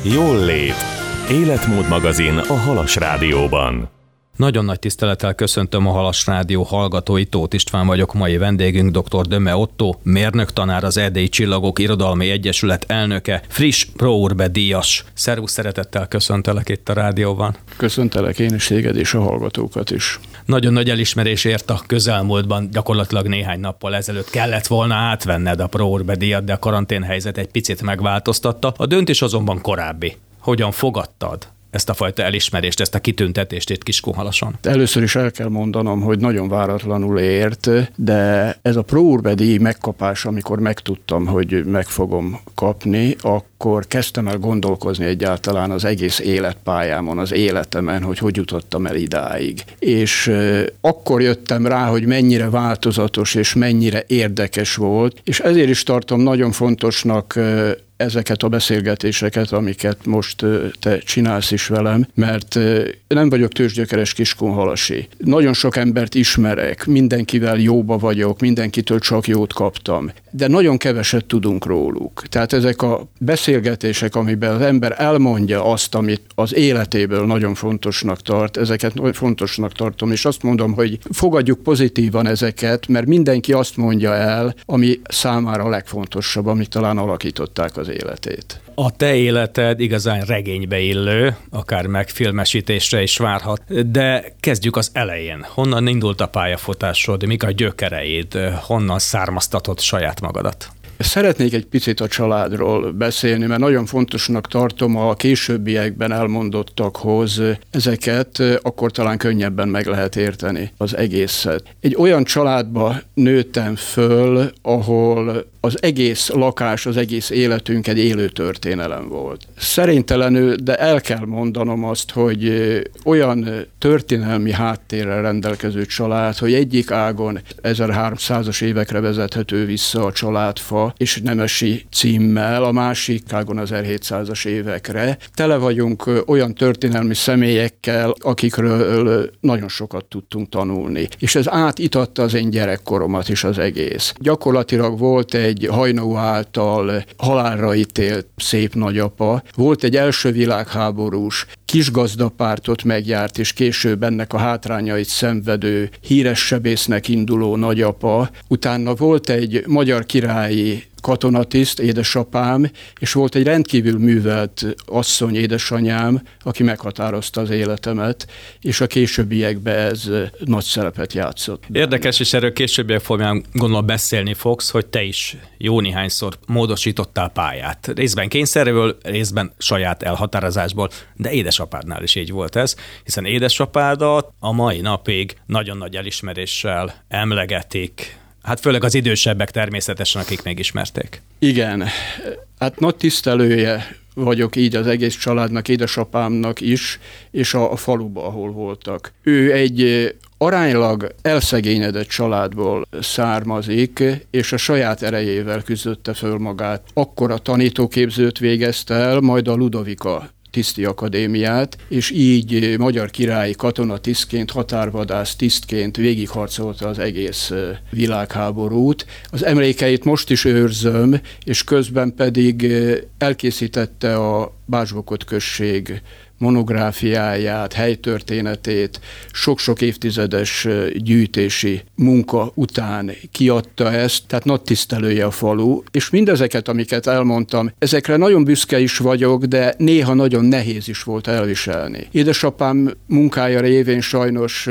Jól lét. Életmód magazin a Halas Rádióban. Nagyon nagy tisztelettel köszöntöm a Halas Rádió hallgatóit, Tóth István vagyok, mai vendégünk dr. Döme Ottó, mérnöktanár, az Erdélyi Csillagok Irodalmi Egyesület elnöke, friss Pro Urbe díjas. Szervusz, szeretettel köszöntelek itt a rádióban. Köszöntelek én is téged és a hallgatókat is. Nagyon nagy elismerés ért a közelmúltban, gyakorlatilag néhány nappal ezelőtt kellett volna átvenned a Pro Urbe díjat, de a karanténhelyzet egy picit megváltoztatta. A döntés azonban korábbi. Hogyan fogadtad ezt a fajta elismerést, ezt a kitüntetést itt Kiskunhalason? Először is el kell mondanom, hogy nagyon váratlanul ért, de ez a Pro Urbe díj megkapása, amikor megtudtam, hogy meg fogom kapni, akkor kezdtem el gondolkozni egyáltalán az egész életpályámon, az életemen, hogy jutottam el idáig. És akkor jöttem rá, hogy mennyire változatos és mennyire érdekes volt, és ezért is tartom nagyon fontosnak ezeket a beszélgetéseket, amiket most te csinálsz is velem, mert nem vagyok tőzsgyökeres kiskunhalasi. Nagyon sok embert ismerek, mindenkivel jóba vagyok, mindenkitől csak jót kaptam, de nagyon keveset tudunk róluk. Tehát ezek a beszélgetések, amiben az ember elmondja azt, amit az életéből nagyon fontosnak tart, ezeket nagyon fontosnak tartom, és azt mondom, hogy fogadjuk pozitívan ezeket, mert mindenki azt mondja el, ami számára a legfontosabb, amit talán alakították az életét. A te életed igazán regénybe illő, akár megfilmesítésre is várhat, de kezdjük az elején. Honnan indult a pályafutásod, mik a gyökereid, honnan származtatod saját magadat? Szeretnék egy picit a családról beszélni, mert nagyon fontosnak tartom a későbbiekben elmondottakhoz ezeket, akkor talán könnyebben meg lehet érteni az egészet. Egy olyan családba nőttem föl, ahol az egész lakás, az egész életünk egy élő történelem volt. Szerénytelenül, de el kell mondanom azt, hogy olyan történelmi háttérrel rendelkező család, hogy egyik ágon 1300-as évekre vezethető vissza a családfa, és nemesi címmel, a másik ágon az 1700-as évekre. Tele vagyunk olyan történelmi személyekkel, akikről nagyon sokat tudtunk tanulni. És ez átitatta az én gyerekkoromat is az egész. Gyakorlatilag volt egy Haynau által halálra ítélt szép nagyapa, volt egy első világháborús kisgazdapártot megjárt, és később ennek a hátrányait szenvedő híres sebésznek induló nagyapa, utána volt egy magyar királyi katonatiszt, édesapám, és volt egy rendkívül művelt asszony, édesanyám, aki meghatározta az életemet, és a későbbiekben ez nagy szerepet játszott. Érdekes, és erről későbbiek folyamán gondolom beszélni fogsz, hogy te is jó néhányszor módosítottál pályát. Részben kényszerből, részben saját elhatározásból, de édesapádnál is így volt ez, hiszen édesapádat a mai napig nagyon nagy elismeréssel emlegetik, hát főleg az idősebbek természetesen, akik megismerték. Igen, hát nagy tisztelője vagyok így az egész családnak, édesapámnak is, és a faluba, ahol voltak. Ő egy aránylag elszegényedett családból származik, és a saját erejével küzdötte föl magát. Akkor a tanítóképzőt végezte el, majd a Ludovika tiszti akadémiát, és így magyar királyi katonatisztként, határvadász tisztként végigharcolta az egész világháborút. Az emlékeit most is őrzöm, és közben pedig elkészítette a Bácsbokot község monográfiáját, helytörténetét, sok-sok évtizedes gyűjtési munka után kiadta ezt, tehát nagy tisztelője a falu, és mindezeket, amiket elmondtam, ezekre nagyon büszke is vagyok, de néha nagyon nehéz is volt elviselni. Édesapám munkája révén sajnos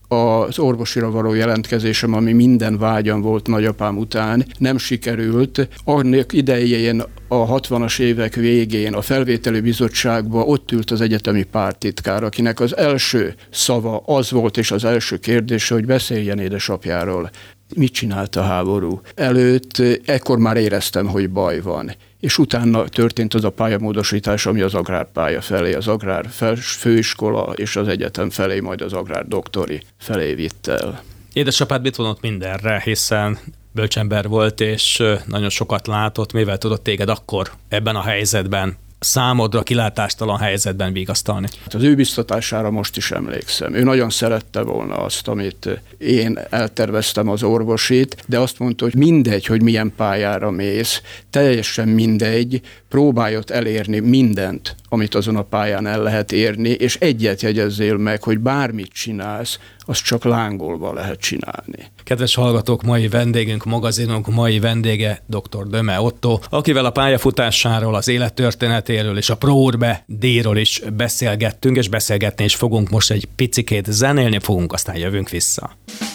az orvosira való jelentkezésem, ami minden vágyam volt nagyapám után, nem sikerült. Annak idején a 60-as évek végén a felvételi bizottságban ott ült az egyetemi párttitkár, akinek az első szava az volt, és az első kérdése, hogy beszéljen édesapjáról. Mit csinált a háború előtt? Ekkor már éreztem, hogy baj van. És utána történt az a pályamódosítás, ami az agrárpálya felé, az agrár főiskola és az egyetem felé, majd az agrár doktori felé vitt el. Édesapád mit vonott mindenre, hiszen bölcsember volt, és nagyon sokat látott, mivel tudott téged akkor ebben a helyzetben számodra kilátástalan helyzetben vigasztalni? Az ő biztatására most is emlékszem. Ő nagyon szerette volna azt, amit én elterveztem az orvosit, de azt mondta, hogy mindegy, hogy milyen pályára mész, teljesen mindegy, próbálj ott elérni mindent, amit azon a pályán el lehet érni, és egyet jegyezzél meg, hogy bármit csinálsz, azt csak lángolva lehet csinálni. Kedves hallgatók, mai vendégünk, magazinunk mai vendége dr. Döme Ottó, akivel a pályafutásáról, az élettörténetéről és a Pro Urbe díjról is beszélgettünk, és beszélgetni is fogunk. Most egy picikét zenélni fogunk, aztán jövünk vissza.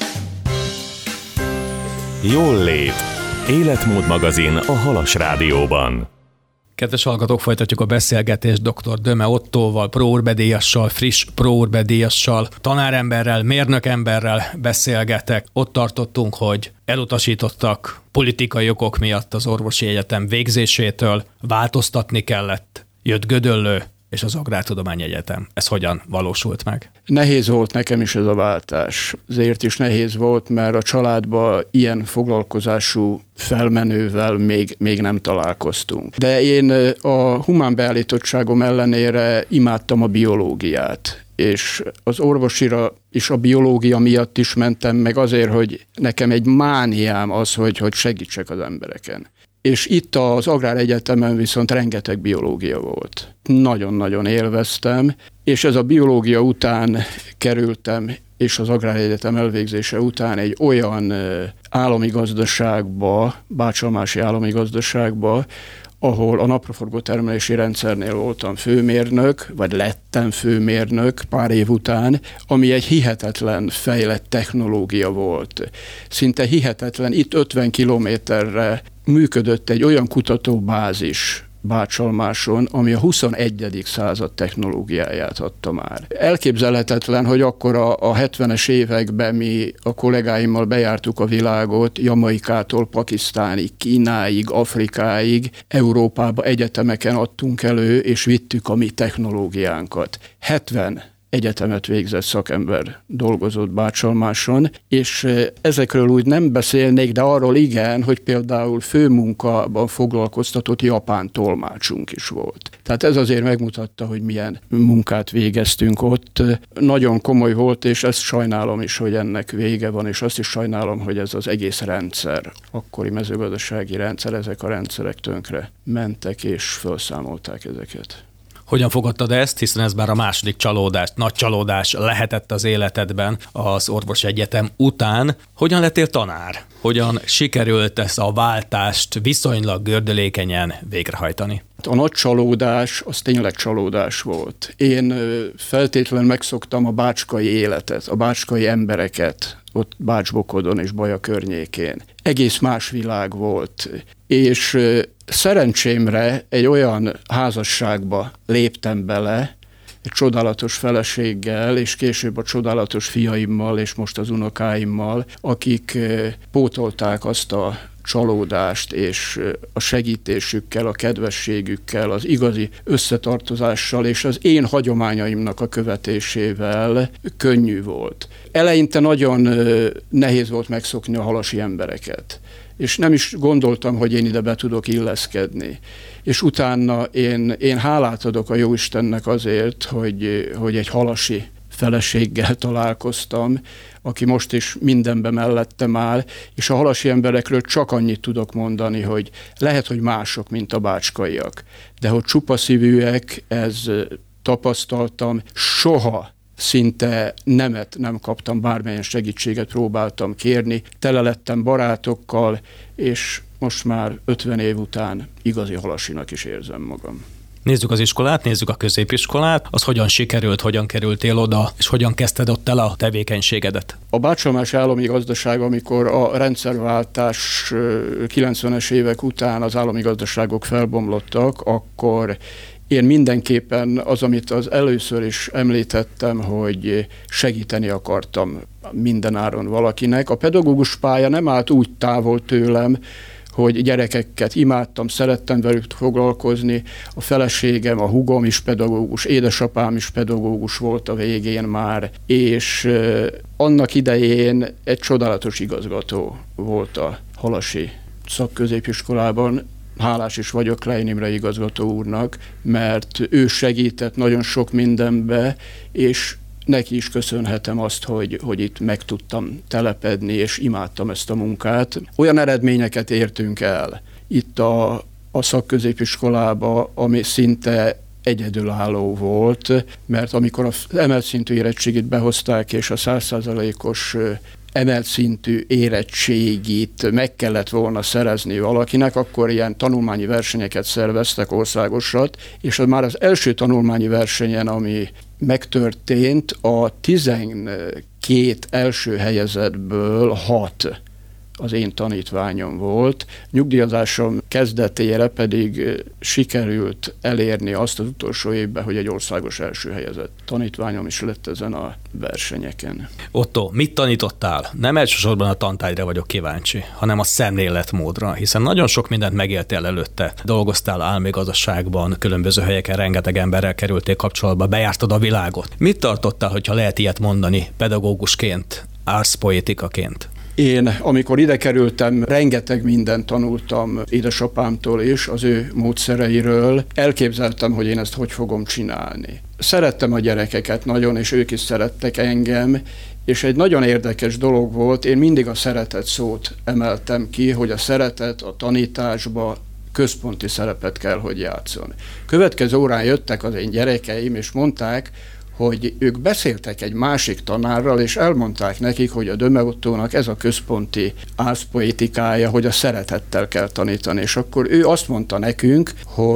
Jól lét. Életmód magazin a Halas Rádióban. Kedves hallgatók, folytatjuk a beszélgetést dr. Döme Ottóval, Pro Urbe díjassal, friss Pro Urbe díjassal, tanáremberrel, mérnökemberrel beszélgetek. Ott tartottunk, hogy elutasítottak politikai okok miatt az orvosi egyetem végzésétől, változtatni kellett, jött Gödöllő és az Agrártudományi Egyetem. Ez hogyan valósult meg? Nehéz volt nekem is ez a váltás. Azért is nehéz volt, mert a családban ilyen foglalkozású felmenővel még nem találkoztunk. De én a humán beállítottságom ellenére imádtam a biológiát, és az orvosira és a biológia miatt is mentem, meg azért, hogy nekem egy mániám az, hogy segítsek az embereken. És itt az Agráregyetemen viszont rengeteg biológia volt. Nagyon-nagyon élveztem, és ez a biológia után kerültem, és az Agráregyetem elvégzése után egy olyan állami gazdaságba, bácsalmási állami gazdaságba, ahol a napraforgó termelési rendszernél voltam főmérnök, vagy lettem főmérnök pár év után, ami egy hihetetlen fejlett technológia volt. Szinte hihetetlen, itt 50 kilométerre működött egy olyan kutatóbázis Bácsalmáson, ami a 21. század technológiáját adta már. Elképzelhetetlen, hogy akkor a 70-es években mi a kollégáimmal bejártuk a világot, Jamaikától Pakisztánig, Kínáig, Afrikáig, Európába egyetemeken adtunk elő, és vittük a mi technológiánkat. 70 egyetemet végzett szakember dolgozott Bácsalmáson, és ezekről úgy nem beszélnék, de arról igen, hogy például főmunkában foglalkoztatott japán tolmácsunk is volt. Tehát ez azért megmutatta, hogy milyen munkát végeztünk ott. Nagyon komoly volt, és ezt sajnálom is, hogy ennek vége van, és azt is sajnálom, hogy ez az egész rendszer, akkori mezőgazdasági rendszer, ezek a rendszerek tönkre mentek, és felszámolták ezeket. Hogyan fogadtad ezt, hiszen ez már a második csalódás, nagy csalódás lehetett az életedben az orvosi egyetem után. Hogyan lettél tanár? Hogyan sikerült ezt a váltást viszonylag gördülékenyen végrehajtani? A nagy csalódás, az tényleg csalódás volt. Én feltétlenül megszoktam a bácskai életet, a bácskai embereket, ott Bács-Bokodon és Baja környékén. Egész más világ volt, és szerencsémre egy olyan házasságba léptem bele, egy csodálatos feleséggel, és később a csodálatos fiaimmal, és most az unokáimmal, akik pótolták azt a csalódást, és a segítésükkel, a kedvességükkel, az igazi összetartozással, és az én hagyományaimnak a követésével könnyű volt. Eleinte nagyon nehéz volt megszokni a halasi embereket, és nem is gondoltam, hogy én ide be tudok illeszkedni. És utána én hálát adok a Jóistennek azért, hogy egy halasi feleséggel találkoztam, aki most is mindenben mellettem áll, és a halasi emberekről csak annyit tudok mondani, hogy lehet, hogy mások, mint a bácskaiak, de hogy csupaszívűek, ez tapasztaltam, soha szinte nemet nem kaptam, bármilyen segítséget próbáltam kérni, tele lettem barátokkal, és most már 50 év után igazi halasinak is érzem magam. Nézzük az iskolát, nézzük a középiskolát. Az hogyan sikerült, hogyan kerültél oda, és hogyan kezdted ott el a tevékenységedet? A Bácsalmási állami gazdaság, amikor a rendszerváltás 90-es évek után az állami gazdaságok felbomlottak, akkor én mindenképpen az, amit az először is említettem, hogy segíteni akartam mindenáron valakinek. A pedagógus pálya nem állt úgy távol tőlem, hogy gyerekeket imádtam, szerettem velük foglalkozni, a feleségem, a húgom is pedagógus, édesapám is pedagógus volt a végén már, és annak idején egy csodálatos igazgató volt a halasi szakközépiskolában, hálás is vagyok Klein Imre igazgató úrnak, mert ő segített nagyon sok mindenbe, és neki is köszönhetem azt, hogy itt meg tudtam telepedni, és imádtam ezt a munkát. Olyan eredményeket értünk el itt a szakközépiskolába, ami szinte egyedülálló volt, mert amikor az emelt szintű érettségit behozták, és a 100%-os emelt szintű érettségit meg kellett volna szerezni valakinek, akkor ilyen tanulmányi versenyeket szerveztek, országosat, és már az első tanulmányi versenyen, ami megtörtént, a 12 első helyezettből 6 az én tanítványom volt. Nyugdíjazásom kezdetére pedig sikerült elérni azt az utolsó évben, hogy egy országos első helyezett tanítványom is lett ezen a versenyeken. Otto, mit tanítottál? Nem elsősorban a tantárgyra vagyok kíváncsi, hanem a szemléletmódra, hiszen nagyon sok mindent megéltél előtte. Dolgoztál államigazgatóságban, különböző helyeken, rengeteg emberrel kerültél kapcsolatba, bejártad a világot. Mit tartottál, hogyha lehet ilyet mondani pedagógusként, árszpoetikaként? Én, amikor ide kerültem, rengeteg mindent tanultam édesapámtól is, az ő módszereiről. Elképzeltem, hogy én ezt hogy fogom csinálni. Szerettem a gyerekeket nagyon, és ők is szerettek engem, és egy nagyon érdekes dolog volt, én mindig a szeretet szót emeltem ki, hogy a szeretet a tanításba központi szerepet kell, hogy játszon. Következő órán jöttek az én gyerekeim, és mondták, hogy ők beszéltek egy másik tanárral, és elmondták nekik, hogy a Döme Ottónak ez a központi árszpoetikája, hogy a szeretettel kell tanítani. És akkor ő azt mondta nekünk,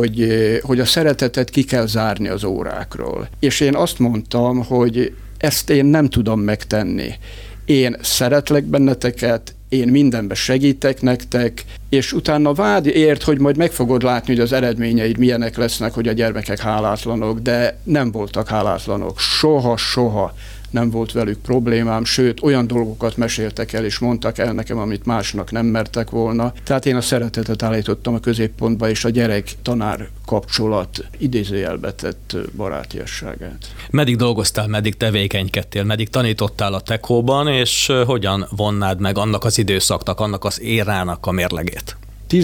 hogy a szeretetet ki kell zárni az órákról. És én azt mondtam, hogy ezt én nem tudom megtenni. Én szeretlek benneteket, én mindenben segítek nektek, és utána vád ért, hogy majd meg fogod látni, hogy az eredményeid milyenek lesznek, hogy a gyermekek hálátlanok, de nem voltak hálátlanok. Soha nem volt velük problémám, sőt, olyan dolgokat meséltek el, és mondtak el nekem, amit másnak nem mertek volna. Tehát én a szeretetet állítottam a középpontba, és a gyerek-tanár kapcsolat idézőjelbe tett barátiasságát. Meddig dolgoztál, meddig tevékenykedtél, meddig tanítottál a Tekóban, és hogyan vonnád meg annak az időszaknak, annak az érának a mérlegét?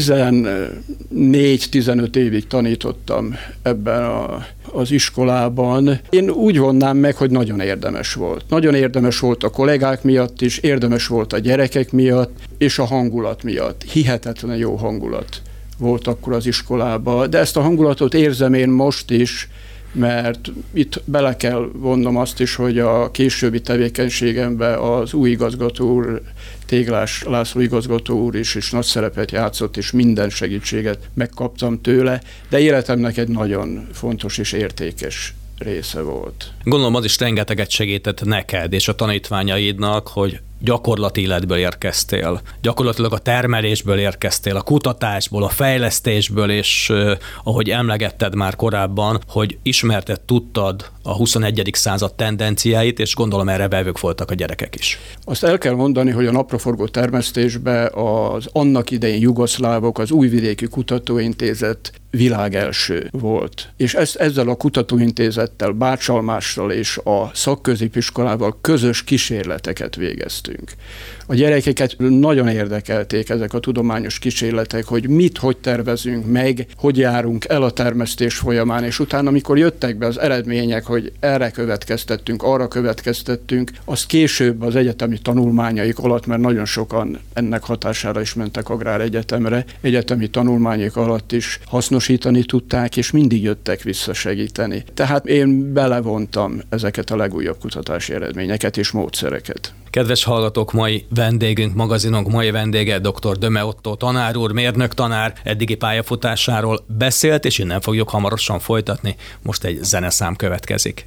14-15 évig tanítottam ebben az iskolában. Én úgy vonnám meg, hogy nagyon érdemes volt. Nagyon érdemes volt a kollégák miatt is, érdemes volt a gyerekek miatt, és a hangulat miatt. Hihetetlen jó hangulat volt akkor az iskolában, de ezt a hangulatot érzem én most is, mert itt bele kell vonnom azt is, hogy a későbbi tevékenységemben az új igazgató úr, Téglás László igazgató úr is nagy szerepet játszott, és minden segítséget megkaptam tőle, de életemnek egy nagyon fontos és értékes része volt. Gondolom az is rengeteget segített neked és a tanítványaidnak, hogy gyakorlati életből érkeztél. Gyakorlatilag a termelésből érkeztél, a kutatásból, a fejlesztésből, és ahogy emlegetted már korábban, hogy ismerted, tudtad a 21. század tendenciáit, és gondolom erre vevők voltak a gyerekek is. Azt el kell mondani, hogy a napraforgó termesztésben az annak idején jugoszlávok, az Újvidéki Kutatóintézet világelső volt. És ezzel a kutatóintézettel, Bácsalmással és a szakközépiskolával közös kísérleteket végeztünk. A gyerekeket nagyon érdekelték ezek a tudományos kísérletek, hogy hogy tervezünk meg, hogy járunk el a termesztés folyamán, és utána, amikor jöttek be az eredmények, hogy erre következtettünk, arra következtettünk, azt később az egyetemi tanulmányaik alatt, mert nagyon sokan ennek hatására is mentek agráregyetemre, egyetemi tanulmányok alatt is hasznosítani tudták, és mindig jöttek vissza segíteni. Tehát én belevontam ezeket a legújabb kutatási eredményeket és módszereket. Kedves hallgatók, mai vendégünk, magazinunk mai vendége dr. Döme Ottó tanár úr, mérnök tanár, eddigi pályafutásáról beszélt, és innen fogjuk hamarosan folytatni. Most egy zeneszám következik.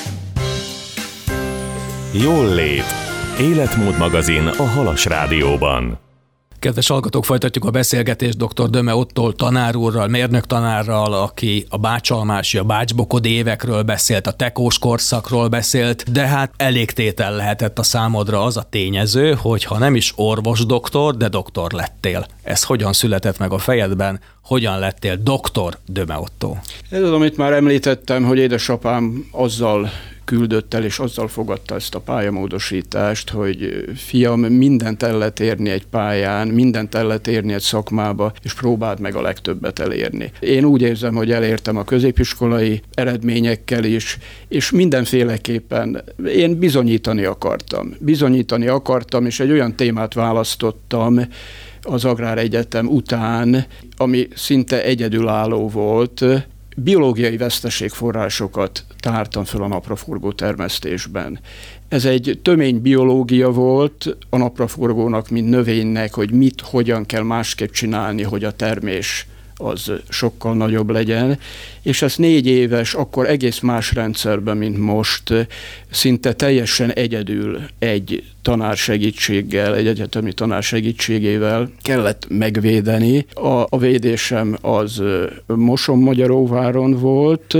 Jól lét. Életmód magazin a Halas Rádióban. Kedves hallgatók, folytatjuk a beszélgetést dr. Döme Ottó tanár úrral, mérnök tanárral, aki a bácsalmási, a bácsbokodi évekről beszélt, a tekós korszakról beszélt, de hát elégtétel lehetett a számodra az a tényező, hogy ha nem is orvos doktor, de doktor lettél. Ez hogyan született meg a fejedben? Hogyan lettél dr. Döme Ottó? Ez az, amit már említettem, hogy édesapám azzal küldött el, és azzal fogadta ezt a pályamódosítást, hogy fiam, mindent el lehet érni egy pályán, mindent el lehet érni egy szakmába, és próbáld meg a legtöbbet elérni. Én úgy érzem, hogy elértem a középiskolai eredményekkel is, és mindenféleképpen én bizonyítani akartam, és egy olyan témát választottam az Agráregyetem után, ami szinte egyedülálló volt. Biológiai veszteségforrásokat tártam föl a napraforgó termesztésben. Ez egy tömény biológia volt a napraforgónak, mint növénynek, hogy mit, hogyan kell másképp csinálni, hogy a termés az sokkal nagyobb legyen, és ez 4 éves, akkor egész más rendszerben, mint most, szinte teljesen egyedül egy tanár segítséggel, egy egyetemi tanár segítségével kellett megvédeni. A védésem az Moson-Magyaróváron volt,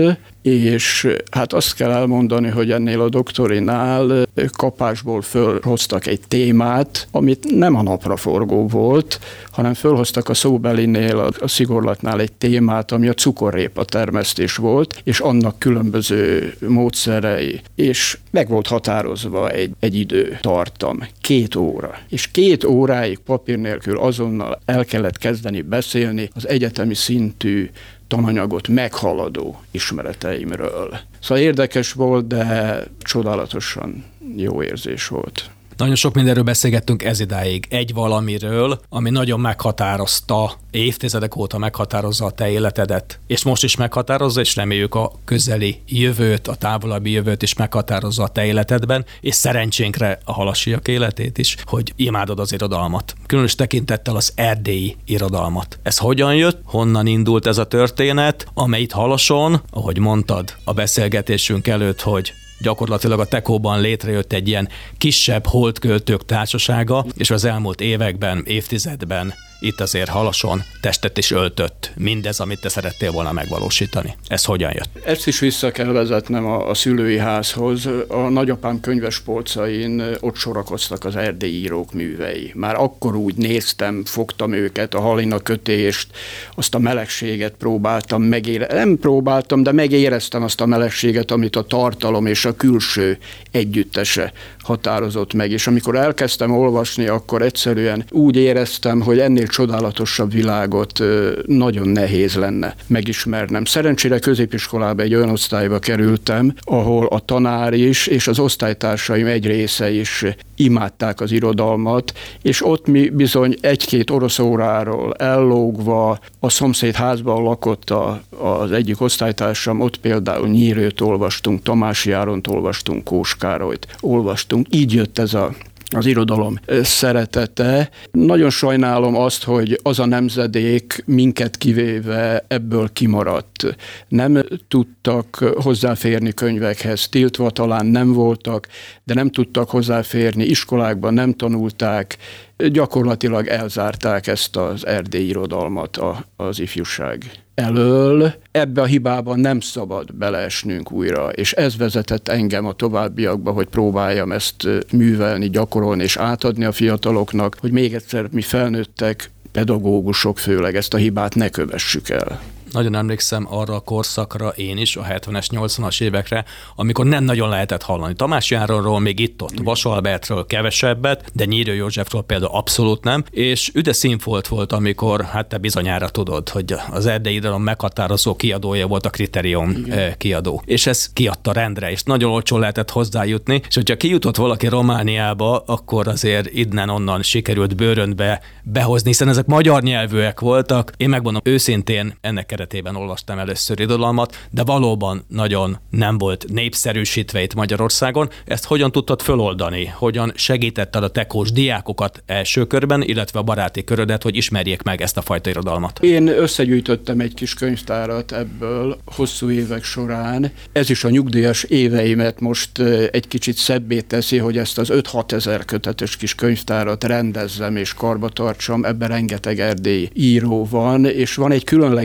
és hát azt kell elmondani, hogy ennél a doktorinál kapásból fölhoztak egy témát, amit nem a napraforgó volt, hanem fölhoztak a szóbelinél, a szigorlatnál egy témát, ami a cukorrépa termesztés volt, és annak különböző módszerei, és meg volt határozva egy időtartam, 2 óra. És 2 óráig papír nélkül azonnal el kellett kezdeni beszélni az egyetemi szintű tananyagot meghaladó ismereteimről. Szóval érdekes volt, de csodálatosan jó érzés volt. Nagyon sok mindenről beszélgettünk ezidáig. Egy valamiről, ami nagyon meghatározta, évtizedek óta meghatározza a te életedet, és most is meghatározza, és reméljük a közeli jövőt, a távolabbi jövőt is meghatározza a te életedben, és szerencsénkre a halasiak életét is, hogy imádod az irodalmat. Különös tekintettel az erdélyi irodalmat. Ez hogyan jött? Honnan indult ez a történet, amely itt Halason, ahogy mondtad a beszélgetésünk előtt, hogy gyakorlatilag a Tekóban létrejött egy ilyen kisebb holdköltők társasága, és az elmúlt években, évtizedben itt azért Halason testet is öltött mindez, amit te szerettél volna megvalósítani. Ez hogyan jött? Ezt is vissza kell vezetnem a szülői házhoz. A nagyapám könyvespolcain ott sorakoztak az erdélyi írók művei. Már akkor úgy néztem, fogtam őket, a halina kötést, azt a melegséget próbáltam nem próbáltam, de megéreztem azt a melegséget, amit a tartalom és a külső együttese határozott meg. És amikor elkezdtem olvasni, akkor egyszerűen úgy éreztem, hogy ennél csodálatosabb világot nagyon nehéz lenne megismernem. Szerencsére középiskolába egy olyan osztályba kerültem, ahol a tanár is, és az osztálytársaim egy része is imádták az irodalmat, és ott mi bizony 1-2 orosz óráról ellógva a szomszéd házban lakott az egyik osztálytársam, ott például Nyírőt olvastunk, Tamási Áront olvastunk, Kós Károlyt olvastunk. Így jött ez az irodalom szeretete. Nagyon sajnálom azt, hogy az a nemzedék minket kivéve ebből kimaradt. Nem tudtak hozzáférni könyvekhez, tiltva talán nem voltak, de nem tudtak hozzáférni, iskolákban nem tanulták, gyakorlatilag elzárták ezt az erdélyi irodalmat az ifjúság elől. Ebbe a hibában nem szabad beleesnünk újra, és ez vezetett engem a továbbiakba, hogy próbáljam ezt művelni, gyakorolni és átadni a fiataloknak, hogy még egyszer mi felnőttek, pedagógusok főleg ezt a hibát ne kövessük el. Nagyon emlékszem arra a korszakra én is, a 70-es, 80-as évekre, amikor nem nagyon lehetett hallani Tamási Áronról, még itt-ott Vas Albertről kevesebbet, de Nyírő Józsefről például abszolút nem, és üde színfolt volt, amikor, hát te bizonyára tudod, hogy az erdélyi irodalom meghatározó kiadója volt a Kriterion kiadó. És ez kiadta rendre, és nagyon olcsón lehetett hozzájutni, és hogyha kijutott valaki Romániába, akkor azért innen-onnan sikerült bőröntbe behozni, hiszen ezek magyar nyelvűek voltak. Én megmondom őszintén, ennek keretében olvastam először irodalmat, de valóban nagyon nem volt népszerűsítve itt Magyarországon. Ezt hogyan tudtad föloldani? Hogyan segítetted a tekós diákokat első körben, illetve a baráti körödet, hogy ismerjék meg ezt a fajta irodalmat? Én összegyűjtöttem egy kis könyvtárat ebből hosszú évek során. Ez is a nyugdíjas éveimet most egy kicsit szebbé teszi, hogy ezt az 5-6 ezer kötetes kis könyvtárat rendezzem és karba tartsam. Ebben rengeteg erdélyi író van, és van egy különlegesség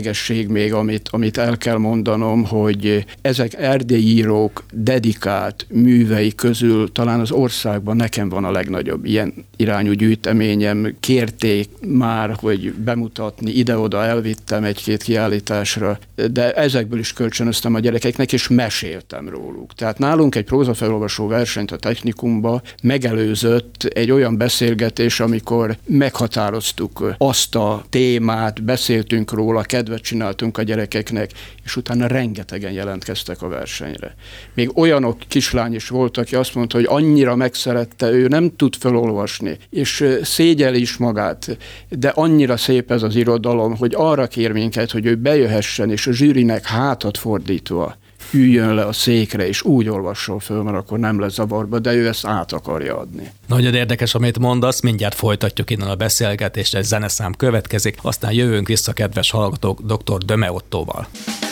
még, amit el kell mondanom, hogy ezek erdélyi írók dedikált művei közül talán az országban nekem van a legnagyobb ilyen irányú gyűjteményem. Kérték már, hogy bemutatni, ide-oda elvittem egy-két kiállításra, de ezekből is kölcsönöztem a gyerekeknek, és meséltem róluk. Tehát nálunk egy prózafelolvasó versenyt a technikumba megelőzött egy olyan beszélgetés, amikor meghatároztuk azt a témát, beszéltünk róla, kedvet csináltunk a gyerekeknek, és utána rengetegen jelentkeztek a versenyre. Még olyanok kislány is volt, aki azt mondta, hogy annyira megszerette, ő nem tud felolvasni, és szégyeli is magát, de annyira szép ez az irodalom, hogy arra kér minket, hogy ő bejöhessen, és a zsűrinek hátat fordítva üljön le a székre, és úgy olvasson föl, mert akkor nem lesz zavarba, de ő ezt át akarja adni. Nagyon érdekes, amit mondasz, mindjárt folytatjuk innen a beszélgetést, egy zeneszám következik, aztán jövünk vissza, kedves hallgatók, dr. Döme Ottóval.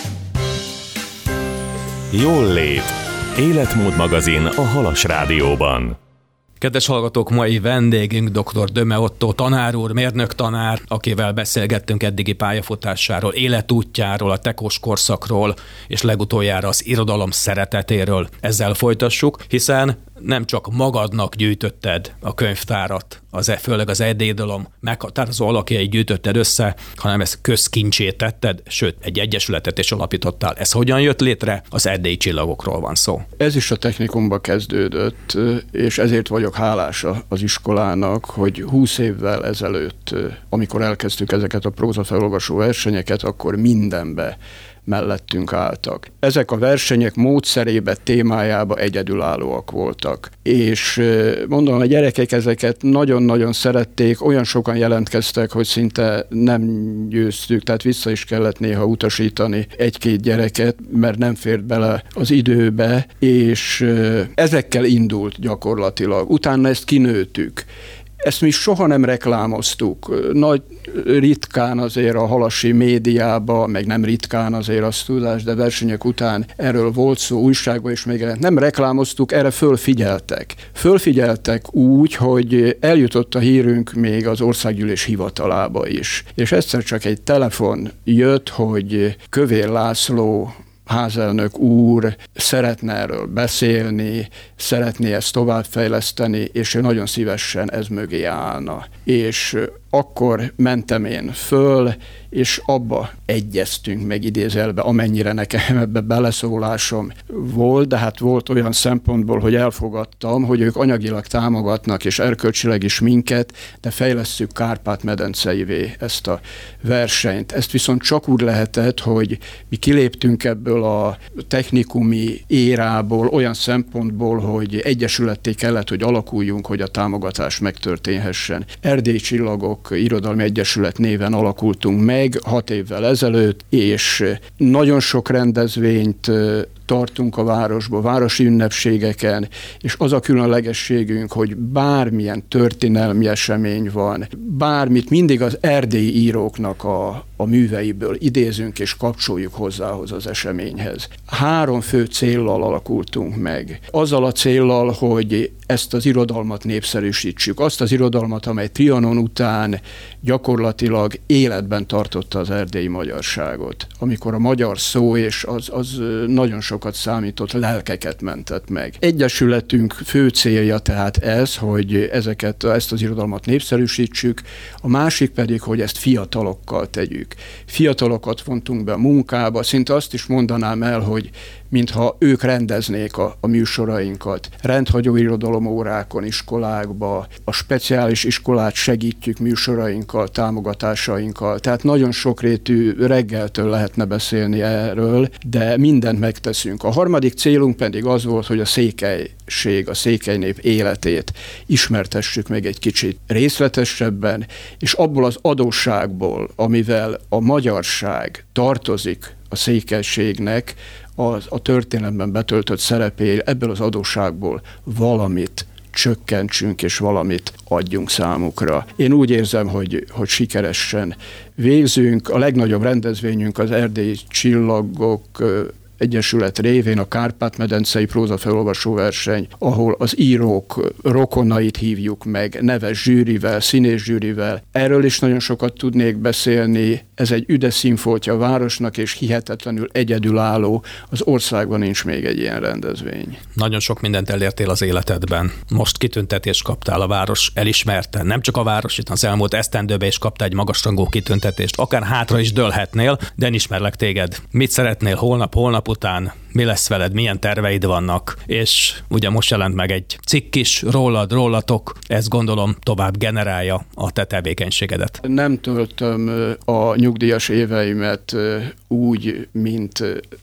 Jól lét. Életmód magazin a Halas Rádióban. Kedves hallgatók, mai vendégünk dr. Döme Ottó tanár úr, mérnök tanár, akivel beszélgettünk eddigi pályafutásáról, életútjáról, a tekós korszakról, és legutoljára az irodalom szeretetéről. Ezzel folytassuk, hiszen nem csak magadnak gyűjtötted a könyvtárat, főleg az erdélyi irodalom meghatározó alakjait gyűjtötted össze, hanem ezt közkincsé tetted, sőt, egy egyesületet is alapítottál. Ez hogyan jött létre? Az erdélyi csillagokról van szó. Ez is a technikumba kezdődött, és ezért vagyok hálás az iskolának, hogy 20 évvel ezelőtt, amikor elkezdtük ezeket a prózafelolvasó versenyeket, akkor mindenbe mellettünk álltak. Ezek a versenyek módszerébe, témájába egyedülállóak voltak. És mondom, a gyerekek ezeket nagyon-nagyon szerették, olyan sokan jelentkeztek, hogy szinte nem győztük, tehát vissza is kellett néha utasítani egy-két gyereket, mert nem fért bele az időbe, és ezekkel indult gyakorlatilag. Utána ezt kinőttük. Ezt mi soha nem reklámoztuk. Nagy ritkán azért a halasi médiába, meg nem ritkán azért azt tudás, de versenyek után erről volt szó, újságban is megjelent. Nem reklámoztuk, erre fölfigyeltek. Fölfigyeltek úgy, hogy eljutott a hírünk még az országgyűlés hivatalába is. És egyszer csak egy telefon jött, hogy Kövér László házelnök úr szeretne erről beszélni, szeretné ezt továbbfejleszteni, és ő nagyon szívesen ez mögé állna. És akkor mentem én föl, és abba egyeztünk meg idézelbe, amennyire nekem ebbe beleszólásom volt, de hát volt olyan szempontból, hogy elfogadtam, hogy ők anyagilag támogatnak, és erkölcsileg is minket, de fejlesszük Kárpát-medenceivé ezt a versenyt. Ezt viszont csak úgy lehetett, hogy mi kiléptünk ebből a technikumi érából, olyan szempontból, hogy egyesületté kellett, hogy alakuljunk, hogy a támogatás megtörténhessen. Erdélyi Csillagok Irodalmi Egyesület néven alakultunk meg 6 évvel ezelőtt, és nagyon sok rendezvényt tartunk a városba, városi ünnepségeken, és az a különlegességünk, hogy bármilyen történelmi esemény van, bármit mindig az erdélyi íróknak a műveiből idézünk és kapcsoljuk hozzához az eseményhez. 3 fő céllal alakultunk meg. Azzal a céllal, hogy ezt az irodalmat népszerűsítsük. Azt az irodalmat, amely Trianon után gyakorlatilag életben tartotta az erdélyi magyarságot. Amikor a magyar szó, és az nagyon sokat számított, lelkeket mentett meg. Egyesületünk fő célja tehát ez, hogy ezt az irodalmat népszerűsítsük, a másik pedig, hogy ezt fiatalokkal tegyük. Fiatalokat vontunk be a munkába, szinte azt is mondanám el, hogy mintha ők rendeznék a műsorainkat. Rendhagyó irodalomórákon, iskolákba, a speciális iskolát segítjük műsorainkkal, támogatásainkkal. Tehát nagyon sokrétű, reggeltől lehetne beszélni erről, de mindent megteszünk. A harmadik célunk pedig az volt, hogy a székelység, a székelynép életét ismertessük meg egy kicsit részletesebben, és abból az adósságból, amivel a magyarság tartozik a székelységnek, a történelemben betöltött szerepé, ebből az adósságból valamit csökkentsünk, és valamit adjunk számukra. Én úgy érzem, hogy sikeresen végzünk. A legnagyobb rendezvényünk az Erdélyi Csillagok Egyesület révén a Kárpát-medencei prózafelolvasó verseny, ahol az írók rokonait hívjuk meg, neves zsűrivel, színész zsűrivel. Erről is nagyon sokat tudnék beszélni. ez egy üdes színfoltja a városnak, és hihetetlenül egyedülálló, az országban nincs még egy ilyen rendezvény. Nagyon sok mindent elértél az életedben. Most kitüntetést kaptál, a város elismerte. Nem csak a város, itt az elmúlt esztendőben is kaptál egy magasrangú kitüntetést. Akár hátra is dőlhetnél, de én ismerlek téged. Mit szeretnél holnap után? Mi lesz veled? Milyen terveid vannak? És ugye most jelent meg egy cikk is rólatok. Ezt gondolom tovább generálja a te tevékenységedet. Nem töltöm a nyugdíjas éveimet úgy, mint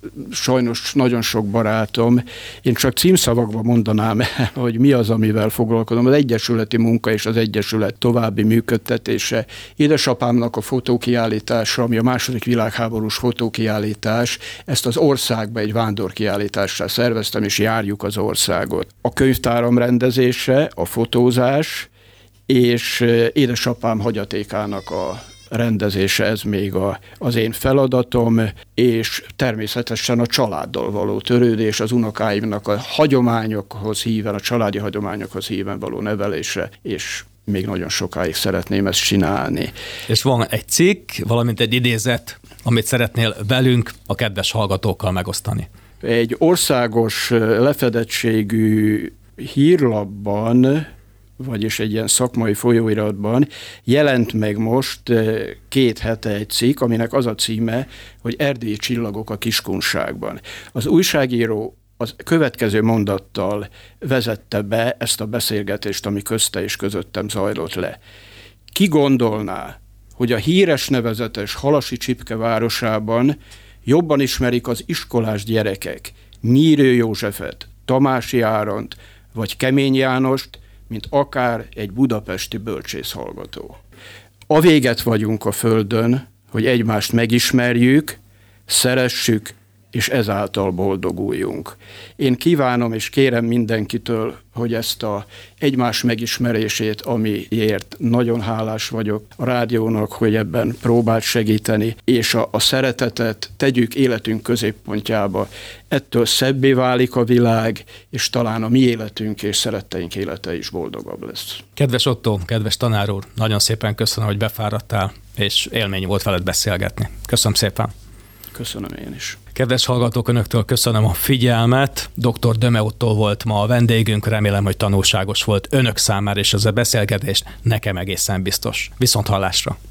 sajnos nagyon sok barátom. Én csak címszavakban mondanám, hogy mi az, amivel foglalkozom. Az egyesületi munka és az egyesület további működtetése. Édesapámnak a fotókiállítása, ami a II. Világháborús fotókiállítás, ezt az országba egy vándorkiállítással szerveztem, és járjuk az országot. A könyvtáram rendezése, a fotózás, és édesapám hagyatékának a rendezése, ez még az én feladatom, és természetesen a családdal való törődés, az unokáimnak a hagyományokhoz híven, a családi hagyományokhoz híven való nevelése, és még nagyon sokáig szeretném ezt csinálni. És van egy cikk, valamint egy idézet, amit szeretnél velünk, a kedves hallgatókkal megosztani. Egy országos lefedettségű hírlapban, vagyis egy ilyen szakmai folyóiratban jelent meg most 2 hete egy cikk, aminek az a címe, hogy Erdélyi csillagok a kiskunságban. Az újságíró az következő mondattal vezette be ezt a beszélgetést, ami közte és közöttem zajlott le. Ki gondolná, hogy a híres nevezetes Halasi Csipke városában jobban ismerik az iskolás gyerekek Nyírő Józsefet, Tamási Áront vagy Kemény Jánost, mint akár egy budapesti bölcsészhallgató. A véget vagyunk a földön, hogy egymást megismerjük, szeressük, és ezáltal boldoguljunk. Én kívánom és kérem mindenkitől, hogy ezt a egymás megismerését, amiért nagyon hálás vagyok a rádiónak, hogy ebben próbált segíteni, és a szeretetet tegyük életünk középpontjába. Ettől szebbé válik a világ, és talán a mi életünk és szeretteink élete is boldogabb lesz. Kedves Otto, kedves tanár úr, nagyon szépen köszönöm, hogy befáradtál, és élmény volt veled beszélgetni. Köszönöm szépen. Köszönöm én is. Kedves hallgatók, önöktől köszönöm a figyelmet. Dr. Döme Otto volt ma a vendégünk, remélem, hogy tanulságos volt önök számára, és ez a beszélgetés nekem egészen biztos. Viszont hallásra!